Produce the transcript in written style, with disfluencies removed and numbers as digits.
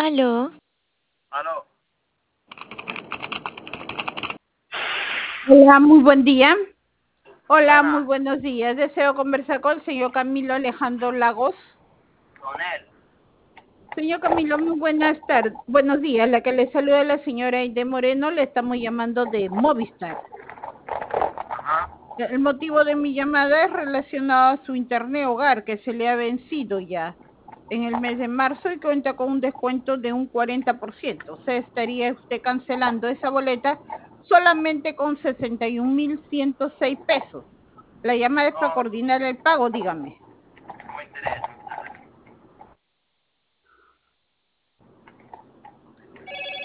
Aló, Aló, Hola, muy buen día. Hola, muy buena, buenos días. Deseo conversar con el señor Camilo Alejandro Lagos. con él. Señor Camilo, muy buenas tardes. Buenos días. La que le saluda es la señora Aide Moreno. Le estamos llamando de Movistar. Ajá. El motivo de mi llamada es relacionado a su internet hogar que se le ha vencido ya en el mes de marzo y cuenta con un descuento de un 40%. O sea, estaría usted cancelando esa boleta solamente con 61.106 pesos. La llamada es para No, coordinar el pago, dígame. no me interesa.